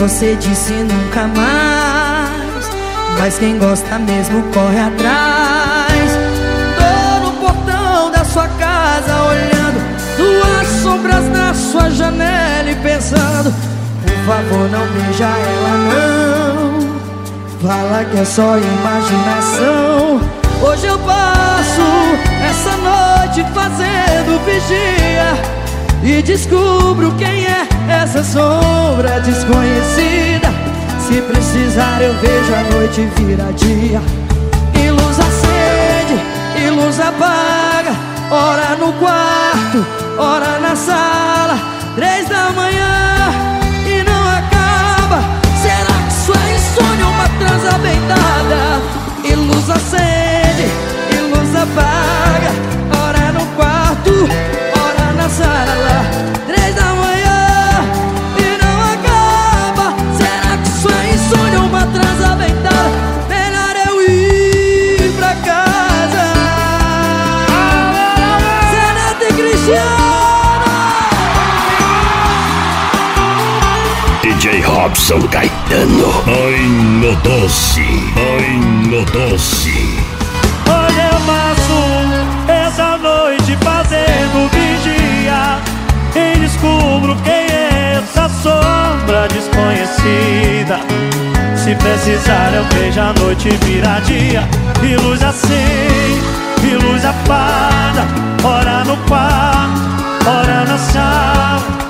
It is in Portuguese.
você disse nunca mais, mas quem gosta mesmo corre atrás. Tô no portão da sua casa olhando duas sombras na sua janela e pensando: por favor, não beija ela não, fala que é só imaginação. Hoje eu passo essa noite fazendo vigia e descubro quem é essa sombra desconhecida. Se precisar eu vejo a noite virar dia. E luz acende, e luz apaga, ora no quarto, ora na sala, 3 da manhã e não acaba. Será que isso é insônia ou uma transa bem dada? E luz acende, e luz apaga, ora no quarto, ora na sala, 3 da manhã e não acaba. Será que isso é insônia ou uma transa bem dada? Melhor eu ir pra casa. Zeneto e Cristiano, DJ Robson Caetano. Ai no doce, ai no doce. Hoje eu passo essa noite fazendo vigia e descubro quem é essa sombra desconhecida. Se precisar eu vejo a noite virar dia. E luz acende, e luz apaga, ora no quarto, ora na sala,